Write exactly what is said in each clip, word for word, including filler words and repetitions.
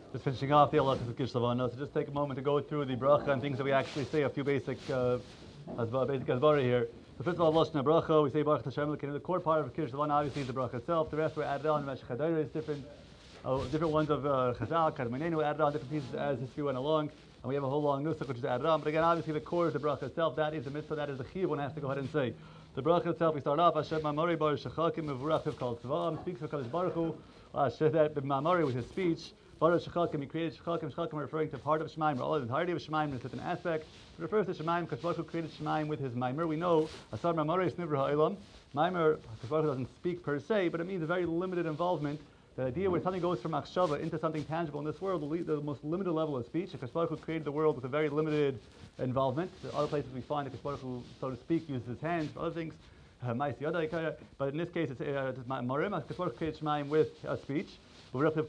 just finishing off the halachas of Kish Lavana. So just take a moment to go through the bracha and things that we actually say, a few basic uh, basic asbara here. So first of all, Lashna bracha, we say Baruch Hashem. The core part of Kish Lavana obviously is the bracha itself. The rest were added on. Meshech Hadayra is different. Uh, different ones of uh, Chazal, Kadmanenu added on different pieces as history went along, and we have a whole long nusach which is added on. But again, obviously the core is the bracha itself. That is the mitzvah. That is the chiyuv. One has to go ahead and say the bracha itself. We start off Hashem Mamori Baruch Shechakim Mevurach Kol Tzvaam speaks for Kadosh Baruch Hu. Hashem that Mamori with his speech. Baruch Shechakim, he created Shechakim. Shechakim are referring to the heart of Shemaim, or all the entirety of Shemaim in a certain aspect. It refers to Shemaim because Baruch Hu created Shemaim with his Maimer. We know Asar Mamori is Nivra Ha'elam. Maimer, Baruch Hu doesn't speak per se, but it means a very limited involvement. The idea where something goes from akshava into something tangible in this world, the, the most limited level of speech. Because Baruch Hu created the world with a very limited involvement. The other places we find that Baruch Hu, so to speak, uses his hands for other things. Uh, but in this case, it's Marim. Because Baruch Hu created Shemaim with a speech. He gave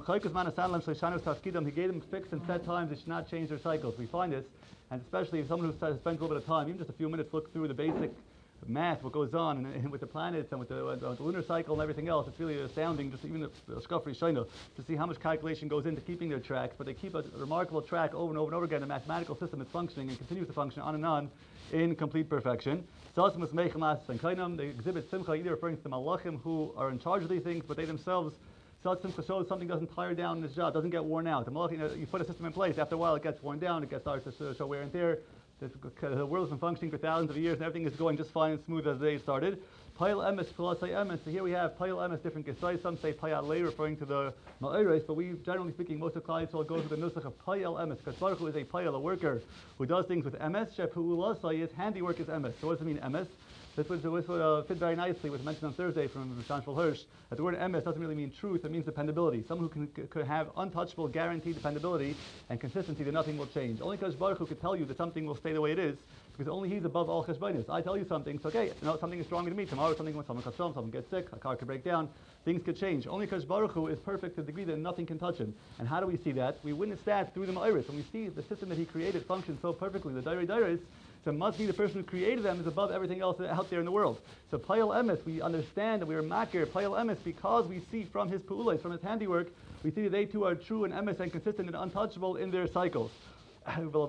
them fixed and set times. They should not change their cycles. We find this, and especially if someone who spends a little bit of time, even just a few minutes, look through the basic math, what goes on and, and with the planets and with the, uh, the lunar cycle and everything else. It's really astounding, just even the, the Shkafri Shaina, to see how much calculation goes into keeping their tracks, but they keep a, a remarkable track over and over and over again. The mathematical system is functioning and continues to function on and on in complete perfection. They exhibit simcha, either referring to the malachim who are in charge of these things, but they themselves, simcha shows something doesn't tire down in this job, doesn't get worn out. The malachim, you know, you put a system in place, after a while it gets worn down, it gets starts to show wear and tear. The world has been functioning for thousands of years and everything is going just fine and smooth as they started. Payal emes, Pilasai emes. So here we have Payal emes, different gesais. Some say Payal lei, referring to the Ma'ires, but we, generally speaking, most of the Klal Yisrael goes with the nusach of Payal emes. Because Baruch Hu is a Payal, a worker who does things with emes. Shep Hu'ulasai, his handiwork is emes. So what does it mean, emes? This would, this would uh, fit very nicely with mentioned on Thursday from Shan Shmuel Hirsch, that the word emes doesn't really mean truth, it means dependability. Someone who can, could have untouchable, guaranteed dependability and consistency that nothing will change. Only because Baruch Hu could tell you that something will stay the way it is, because only He's above all cheshbonos. I tell you something, it's okay, you know, something is stronger to me. Tomorrow something, someone cuts wrong, someone gets sick, a car could break down, things could change. Only because Baruch Hu is perfect to the degree that nothing can touch Him. And how do we see that? We witness that through the Ma'iris. When we see the system that He created function so perfectly, the Dairei Dairis, so it must be the person who created them is above everything else out there in the world. So Payal emes, we understand that we are makir Payal emes because we see from his pu'ulais, from his handiwork, we see that they too are true and emes and consistent and untouchable in their cycles. So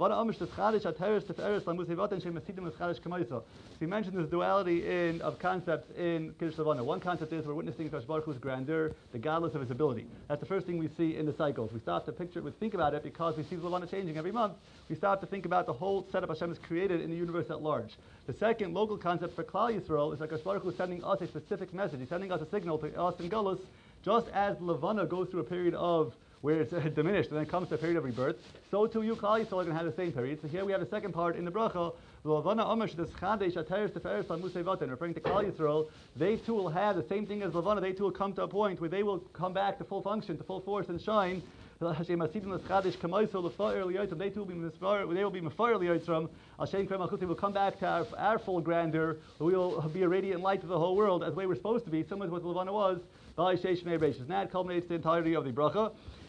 we mentioned this duality in, of concepts in Kiddush Levana. One concept is we're witnessing Kadosh Baruch Hu's grandeur, the godless of His ability. That's the first thing we see in the cycles. We stop to picture it, we think about it because we see the Levana changing every month. We stop to think about the whole setup Hashem has created in the universe at large. The second local concept for Klal Yisrael is that Kadosh Baruch Hu is sending us a specific message. He's sending us a signal to us in Galus, just as Levana goes through a period of where it's uh, diminished, and then it comes to a period of rebirth, so too you, Klal Yisrael, are going to have the same period. So here we have the second part in the bracha, referring to Klal Yisrael, they too will have the same thing as Levana, they too will come to a point where they will come back to full function, to full force and shine. They too will be mefar, they will be mefar liyotzram. They will come back to our, our full grandeur. We will be a radiant light to the whole world as the way we're supposed to be, similar to what Levana was. Now it culminates the entirety of the bracha.